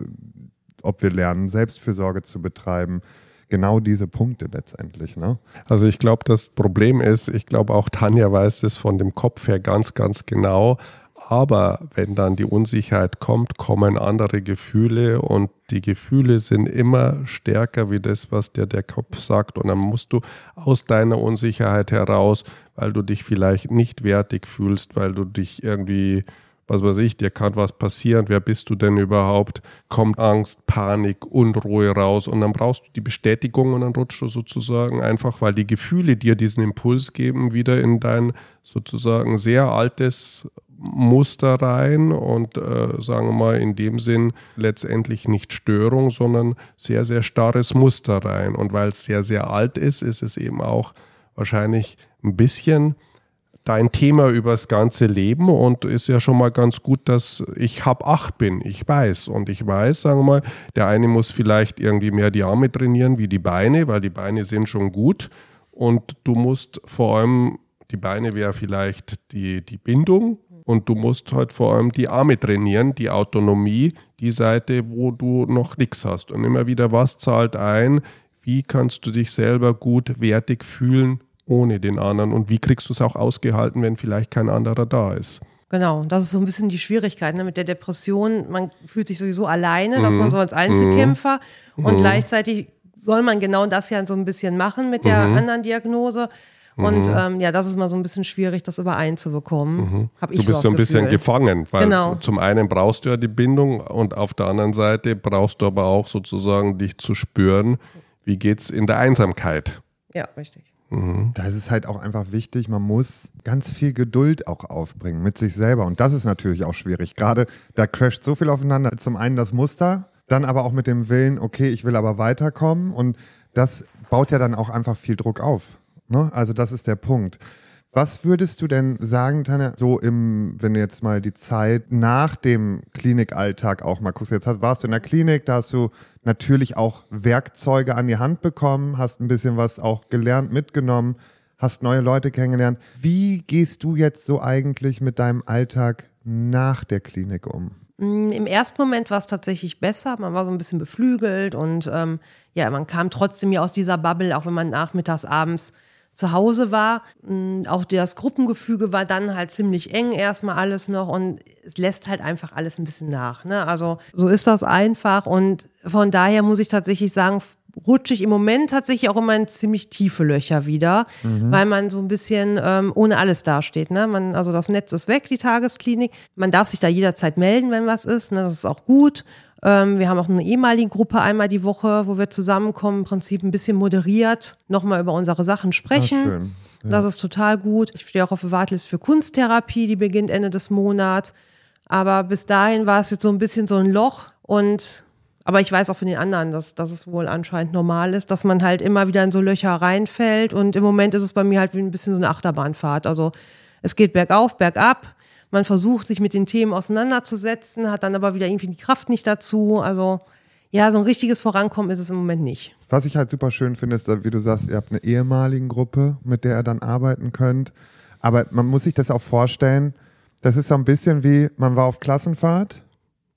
ob wir lernen, Selbstfürsorge zu betreiben. Genau diese Punkte letztendlich. Ne? Also ich glaube, das Problem ist, ich glaube auch Tanja weiß es von dem Kopf her ganz, ganz genau. Aber wenn dann die Unsicherheit kommt, kommen andere Gefühle und die Gefühle sind immer stärker wie das, was dir der Kopf sagt. Und dann musst du aus deiner Unsicherheit heraus, weil du dich vielleicht nicht wertig fühlst, weil du dich irgendwie, was weiß ich, dir kann was passieren, wer bist du denn überhaupt, kommt Angst, Panik, Unruhe raus und dann brauchst du die Bestätigung und dann rutschst du sozusagen einfach, weil die Gefühle dir diesen Impuls geben, wieder in dein sozusagen sehr altes Muster rein und äh, sagen wir mal in dem Sinn letztendlich nicht Störung, sondern sehr, sehr starres Muster rein. Und weil es sehr, sehr alt ist, ist es eben auch wahrscheinlich ein bisschen dein Thema übers ganze Leben und ist ja schon mal ganz gut, dass ich hab acht bin, ich weiß. Und ich weiß, sagen wir mal, der eine muss vielleicht irgendwie mehr die Arme trainieren wie die Beine, weil die Beine sind schon gut und du musst vor allem, die Beine wäre vielleicht die, die Bindung und du musst halt vor allem die Arme trainieren, die Autonomie, die Seite, wo du noch nichts hast. Und immer wieder, was zahlt ein, wie kannst du dich selber gut wertig fühlen ohne den anderen und wie kriegst du es auch ausgehalten, wenn vielleicht kein anderer da ist. Genau, das ist so ein bisschen die Schwierigkeit, ne? Mit der Depression, man fühlt sich sowieso alleine, mhm. dass man so als Einzelkämpfer mhm. und gleichzeitig soll man genau das ja so ein bisschen machen mit der mhm. anderen Diagnose. Und mhm. ähm, ja, das ist mal so ein bisschen schwierig, das übereinzubekommen. Mhm. Hab ich du bist so ein bisschen gefangen, weil genau. zum einen brauchst du ja die Bindung und auf der anderen Seite brauchst du aber auch sozusagen dich zu spüren, wie geht's in der Einsamkeit. Ja, richtig. Mhm. Da ist es halt auch einfach wichtig, man muss ganz viel Geduld auch aufbringen mit sich selber. Und das ist natürlich auch schwierig. Gerade da crasht so viel aufeinander. Zum einen das Muster, dann aber auch mit dem Willen, okay, ich will aber weiterkommen. Und das baut ja dann auch einfach viel Druck auf. Ne? Also das ist der Punkt. Was würdest du denn sagen, Tanja, so im, wenn du jetzt mal die Zeit nach dem Klinikalltag auch mal guckst, jetzt warst du in der Klinik, da hast du natürlich auch Werkzeuge an die Hand bekommen, hast ein bisschen was auch gelernt, mitgenommen, hast neue Leute kennengelernt. Wie gehst du jetzt so eigentlich mit deinem Alltag nach der Klinik um? Im ersten Moment war es tatsächlich besser, man war so ein bisschen beflügelt und ähm, ja, man kam trotzdem ja aus dieser Bubble, auch wenn man nachmittags, abends zu Hause war. Auch das Gruppengefüge war dann halt ziemlich eng erstmal alles noch und es lässt halt einfach alles ein bisschen nach. Ne? Also so ist das einfach und von daher muss ich tatsächlich sagen, rutsche ich im Moment tatsächlich auch immer in ziemlich tiefe Löcher wieder, mhm. weil man so ein bisschen ähm, ohne alles dasteht. Ne? Man, also das Netz ist weg, die Tagesklinik. Man darf sich da jederzeit melden, wenn was ist. Ne? Das ist auch gut. Ähm, wir haben auch eine ehemalige Gruppe einmal die Woche, wo wir zusammenkommen, im Prinzip ein bisschen moderiert, nochmal über unsere Sachen sprechen. Ah, schön. Ja. Das ist total gut. Ich stehe auch auf der Warteliste für Kunsttherapie, die beginnt Ende des Monats. Aber bis dahin war es jetzt so ein bisschen so ein Loch. Und aber ich weiß auch von den anderen, dass, dass es wohl anscheinend normal ist, dass man halt immer wieder in so Löcher reinfällt. Und im Moment ist es bei mir halt wie ein bisschen so eine Achterbahnfahrt. Also es geht bergauf, bergab. Man versucht, sich mit den Themen auseinanderzusetzen, hat dann aber wieder irgendwie die Kraft nicht dazu. Also ja, so ein richtiges Vorankommen ist es im Moment nicht. Was ich halt super schön finde, ist, wie du sagst, ihr habt eine ehemalige Gruppe, mit der ihr dann arbeiten könnt. Aber man muss sich das auch vorstellen, das ist so ein bisschen wie, man war auf Klassenfahrt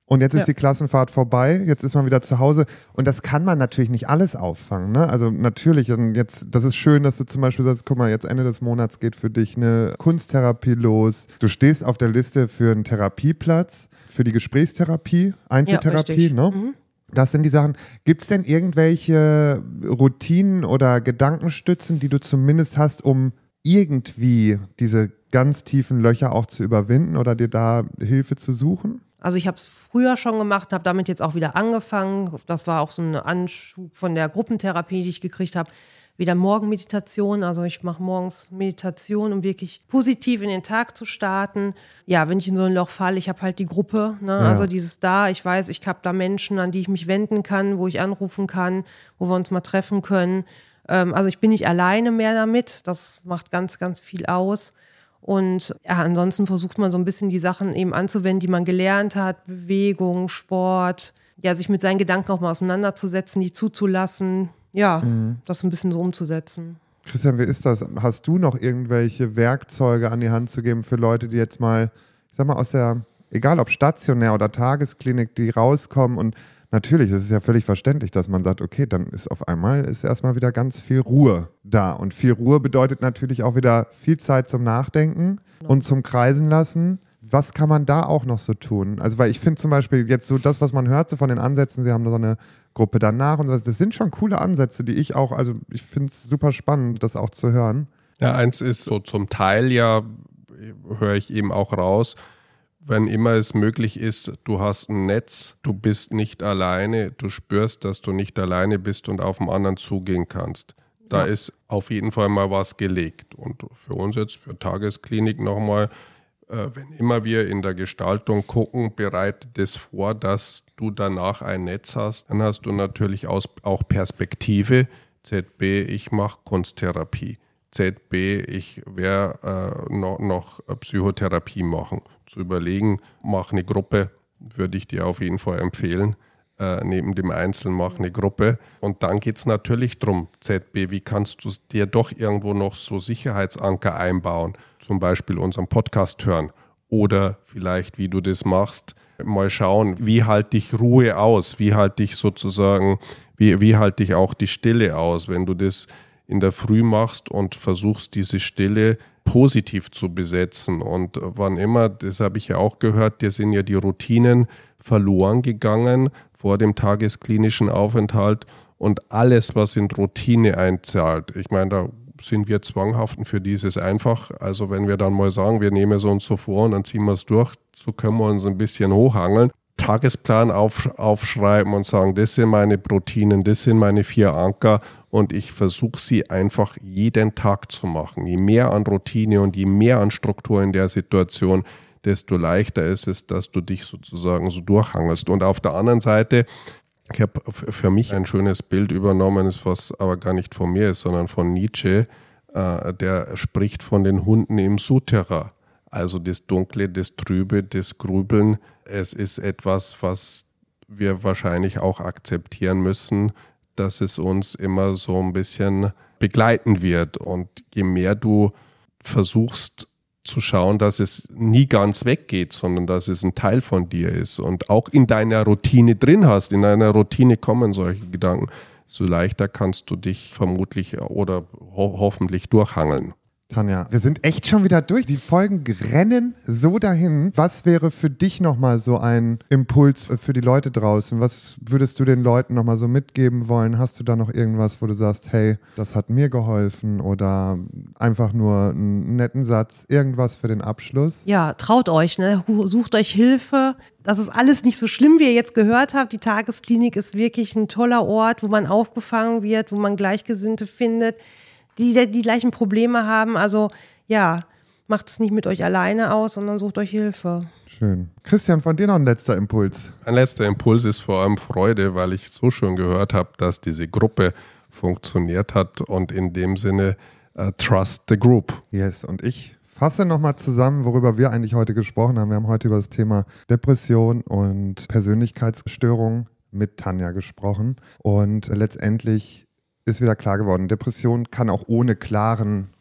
Und jetzt ist Ja. die Klassenfahrt vorbei, jetzt ist man wieder zu Hause und das kann man natürlich nicht alles auffangen. Ne? Also natürlich, und jetzt, das ist schön, dass du zum Beispiel sagst, guck mal, jetzt Ende des Monats geht für dich eine Kunsttherapie los. Du stehst auf der Liste für einen Therapieplatz, für die Gesprächstherapie, Einzeltherapie, Ja, ne? Mhm. Das sind die Sachen. Gibt es denn irgendwelche Routinen oder Gedankenstützen, die du zumindest hast, um irgendwie diese ganz tiefen Löcher auch zu überwinden oder dir da Hilfe zu suchen? Also ich habe es früher schon gemacht, habe damit jetzt auch wieder angefangen. Das war auch so ein Anschub von der Gruppentherapie, die ich gekriegt habe. Wieder Morgenmeditation. Also ich mache morgens Meditation, um wirklich positiv in den Tag zu starten. Ja, wenn ich in so ein Loch falle, ich habe halt die Gruppe. Ne? Ja. Also dieses da, ich weiß, ich habe da Menschen, an die ich mich wenden kann, wo ich anrufen kann, wo wir uns mal treffen können. Ähm, also ich bin nicht alleine mehr damit. Das macht ganz, ganz viel aus. Und ja, ansonsten versucht man so ein bisschen die Sachen eben anzuwenden, die man gelernt hat. Bewegung, Sport, ja, sich mit seinen Gedanken auch mal auseinanderzusetzen, die zuzulassen. Ja, mhm. das ein bisschen so umzusetzen. Christian, wie ist das? Hast du noch irgendwelche Werkzeuge an die Hand zu geben für Leute, die jetzt mal, ich sag mal, aus der, egal ob stationär oder Tagesklinik, die rauskommen und natürlich, es ist ja völlig verständlich, dass man sagt, okay, dann ist auf einmal ist erstmal wieder ganz viel Ruhe da. Und viel Ruhe bedeutet natürlich auch wieder viel Zeit zum Nachdenken und zum Kreisen lassen. Was kann man da auch noch so tun? Also, weil ich finde zum Beispiel jetzt so das, was man hört, so von den Ansätzen, sie haben so eine Gruppe danach und so, das sind schon coole Ansätze, die ich auch, also ich finde es super spannend, das auch zu hören. Ja, eins ist so zum Teil ja, höre ich eben auch raus, wenn immer es möglich ist, du hast ein Netz, du bist nicht alleine, du spürst, dass du nicht alleine bist und auf den anderen zugehen kannst. Da ja. ist auf jeden Fall mal was gelegt. Und für uns jetzt, für Tagesklinik nochmal, äh, wenn immer wir in der Gestaltung gucken, bereitet es vor, dass du danach ein Netz hast. Dann hast du natürlich aus, auch Perspektive. Z B, ich mache Kunsttherapie. Z B, ich werde äh, noch, noch Psychotherapie machen. Zu überlegen, mach eine Gruppe, würde ich dir auf jeden Fall empfehlen. Äh, neben dem Einzelnen mach eine Gruppe. Und dann geht es natürlich darum, Z B, wie kannst du dir doch irgendwo noch so Sicherheitsanker einbauen? Zum Beispiel unseren Podcast hören. Oder vielleicht, wie du das machst, mal schauen, wie halte ich Ruhe aus? Wie halte ich sozusagen, wie, wie halte ich auch die Stille aus? Wenn du das in der Früh machst und versuchst, diese Stille positiv zu besetzen. Und wann immer, das habe ich ja auch gehört, dir sind ja die Routinen verloren gegangen vor dem tagesklinischen Aufenthalt und alles, was in Routine einzahlt. Ich meine, da sind wir Zwanghaften für dieses einfach. Also wenn wir dann mal sagen, wir nehmen es uns so vor und dann ziehen wir es durch, so können wir uns ein bisschen hochhangeln. Tagesplan auf, aufschreiben und sagen, das sind meine Routinen, das sind meine vier Anker und ich versuche sie einfach jeden Tag zu machen. Je mehr an Routine und je mehr an Struktur in der Situation, desto leichter ist es, dass du dich sozusagen so durchhangelst. Und auf der anderen Seite, ich habe für mich ein schönes Bild übernommen, was aber gar nicht von mir ist, sondern von Nietzsche, äh, der spricht von den Hunden im Souterrain. Also das Dunkle, das Trübe, das Grübeln. Es ist etwas, was wir wahrscheinlich auch akzeptieren müssen, dass es uns immer so ein bisschen begleiten wird. Und je mehr du versuchst zu schauen, dass es nie ganz weggeht, sondern dass es ein Teil von dir ist und auch in deiner Routine drin hast, in deiner Routine kommen solche Gedanken, so leichter kannst du dich vermutlich oder ho- hoffentlich durchhangeln. Tanja, wir sind echt schon wieder durch. Die Folgen rennen so dahin. Was wäre für dich nochmal so ein Impuls für die Leute draußen? Was würdest du den Leuten nochmal so mitgeben wollen? Hast du da noch irgendwas, wo du sagst, hey, das hat mir geholfen oder einfach nur einen netten Satz, irgendwas für den Abschluss? Ja, traut euch, ne? Sucht euch Hilfe. Das ist alles nicht so schlimm, wie ihr jetzt gehört habt. Die Tagesklinik ist wirklich ein toller Ort, wo man aufgefangen wird, wo man Gleichgesinnte findet, die die gleichen Probleme haben. Also ja, macht es nicht mit euch alleine aus, sondern sucht euch Hilfe. Schön. Christian, von dir noch ein letzter Impuls. Ein letzter Impuls ist vor allem Freude, weil ich so schon gehört habe, dass diese Gruppe funktioniert hat und in dem Sinne uh, trust the group. Yes, und ich fasse nochmal zusammen, worüber wir eigentlich heute gesprochen haben. Wir haben heute über das Thema Depression und Persönlichkeitsstörung mit Tanja gesprochen und letztendlich ist wieder klar geworden, Depression kann auch ohne klaren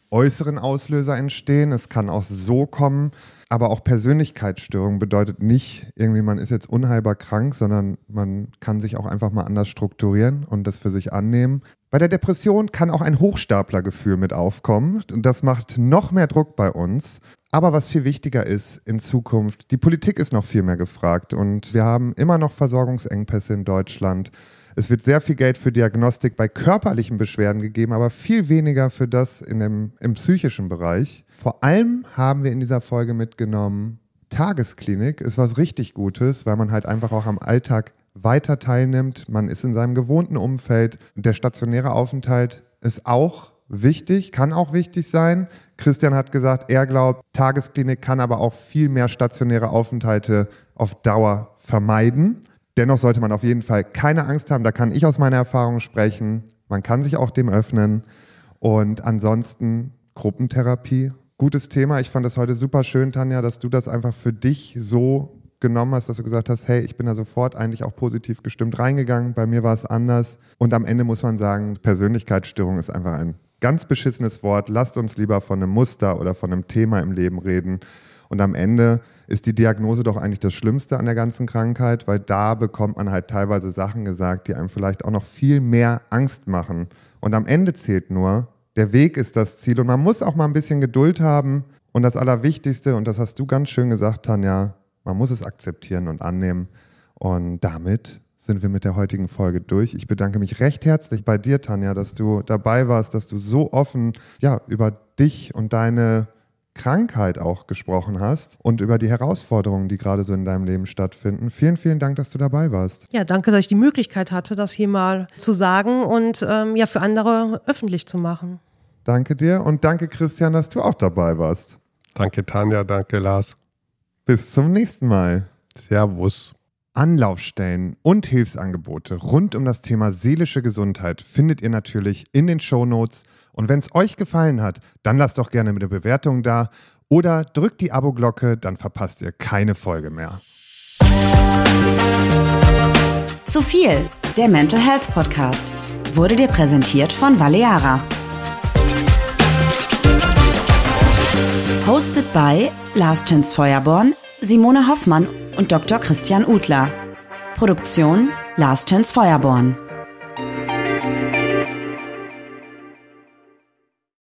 äußeren Auslöser entstehen. Es kann auch so kommen. Aber auch Persönlichkeitsstörung bedeutet nicht, irgendwie man ist jetzt unheilbar krank, sondern man kann sich auch einfach mal anders strukturieren und das für sich annehmen. Bei der Depression kann auch ein Hochstaplergefühl mit aufkommen und das macht noch mehr Druck bei uns. Aber was viel wichtiger ist in Zukunft, die Politik ist noch viel mehr gefragt und wir haben immer noch Versorgungsengpässe in Deutschland. Es wird sehr viel Geld für Diagnostik bei körperlichen Beschwerden gegeben, aber viel weniger für das in dem, im psychischen Bereich. Vor allem haben wir in dieser Folge mitgenommen, Tagesklinik ist was richtig Gutes, weil man halt einfach auch am Alltag weiter teilnimmt. Man ist in seinem gewohnten Umfeld. Und der stationäre Aufenthalt ist auch wichtig, kann auch wichtig sein. Christian hat gesagt, er glaubt, Tagesklinik kann aber auch viel mehr stationäre Aufenthalte auf Dauer vermeiden. Dennoch sollte man auf jeden Fall keine Angst haben, da kann ich aus meiner Erfahrung sprechen. Man kann sich auch dem öffnen. Und ansonsten Gruppentherapie, gutes Thema. Ich fand das heute super schön, Tanja, dass du das einfach für dich so genommen hast, dass du gesagt hast, hey, ich bin da sofort eigentlich auch positiv gestimmt reingegangen. Bei mir war es anders. Und am Ende muss man sagen, Persönlichkeitsstörung ist einfach ein ganz beschissenes Wort. Lasst uns lieber von einem Muster oder von einem Thema im Leben reden. Und am Ende ist die Diagnose doch eigentlich das Schlimmste an der ganzen Krankheit, weil da bekommt man halt teilweise Sachen gesagt, die einem vielleicht auch noch viel mehr Angst machen. Und am Ende zählt nur, der Weg ist das Ziel und man muss auch mal ein bisschen Geduld haben. Und das Allerwichtigste, und das hast du ganz schön gesagt, Tanja, man muss es akzeptieren und annehmen. Und damit sind wir mit der heutigen Folge durch. Ich bedanke mich recht herzlich bei dir, Tanja, dass du dabei warst, dass du so offen ja, über dich und deine Krankheit auch gesprochen hast und über die Herausforderungen, die gerade so in deinem Leben stattfinden. Vielen, vielen Dank, dass du dabei warst. Ja, danke, dass ich die Möglichkeit hatte, das hier mal zu sagen und ähm, ja für andere öffentlich zu machen. Danke dir und danke, Christian, dass du auch dabei warst. Danke, Tanja, danke, Lars. Bis zum nächsten Mal. Servus. Anlaufstellen und Hilfsangebote rund um das Thema seelische Gesundheit findet ihr natürlich in den Shownotes. Und wenn es euch gefallen hat, dann lasst doch gerne eine Bewertung da oder drückt die Abo-Glocke, dann verpasst ihr keine Folge mehr. Zu viel, der Mental Health Podcast, wurde dir präsentiert von Valeara. Hosted by Lars Töns-Feuerborn, Simone Hoffmann und Doktor Christian Udler. Produktion Lars Töns-Feuerborn.